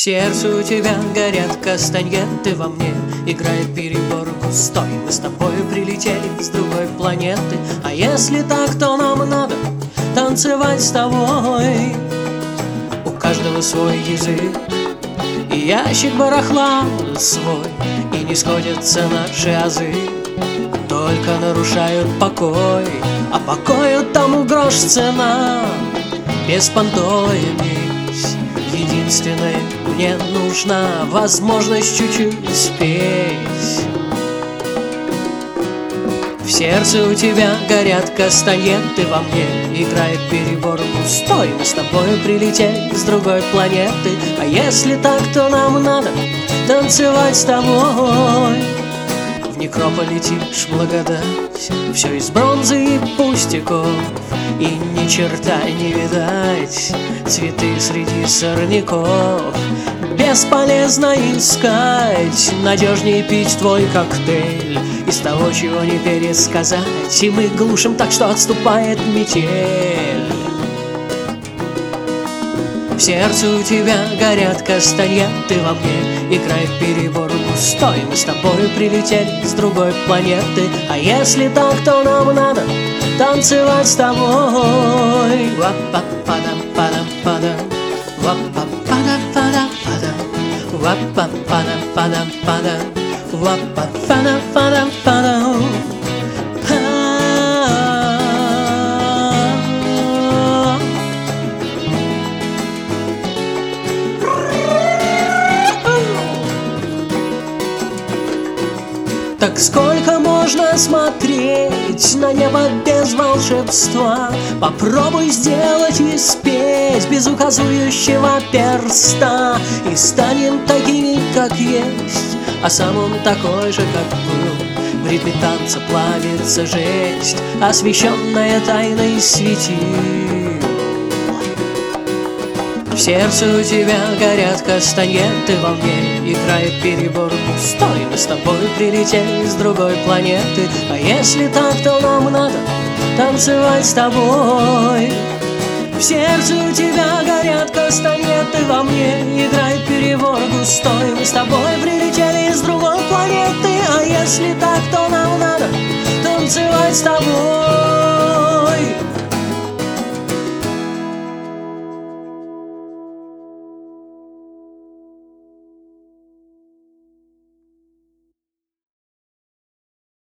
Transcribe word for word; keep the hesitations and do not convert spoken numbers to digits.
сердце у тебя горят кастаньеты, во мне играет перебор густой. Мы с тобою прилетели с другой планеты, а если так, то нам надо танцевать с тобой. У каждого свой язык и ящик барахла свой, и не сходятся наши азы, только нарушают покой. А покою тому грош цена, беспонтовая месть. Единственное, мне нужна возможность чуть-чуть спеть. В сердце у тебя горят кастаньеты, во мне играет перебор густой. Мы с тобой прилетели с другой планеты, а если так, то нам надо танцевать с тобой. В некрополе тишь благодать, все из бронзы и пустяков, и ни черта не видать, цветы среди сорняков. Бесполезно искать, надежнее пить твой коктейль из того, чего не пересказать, и мы глушим так, что отступает метель. В сердце у тебя горят кастаньеты, во мне играет перебор густой. Мы с тобой прилетели с другой планеты, а если так, то нам надо танцевать с тобой. Ва-па-па-дам-па-дам-па-дам, ва-па-па-дам-па-дам-па-дам, ва-па-па-дам-па-дам-па-дам, ва-па-па-дам-па-дам-па-дам. Так сколько можно смотреть на небо без волшебства? Попробуй сделать и спеть без указующего перста, и станем такими, как есть, а сам он такой же, как был. В ритме танца плавится жесть, освещенная тайной светил. В сердце у тебя горят кастаньеты, во мне играет перебор густой. Мы с тобой прилетели с другой планеты, а если так, то нам надо танцевать с тобой. В сердце у тебя горят кастаньеты, во мне играет перебор густой. Мы с тобой прилетели с другой планеты, а если так, то нам надо танцевать с тобой.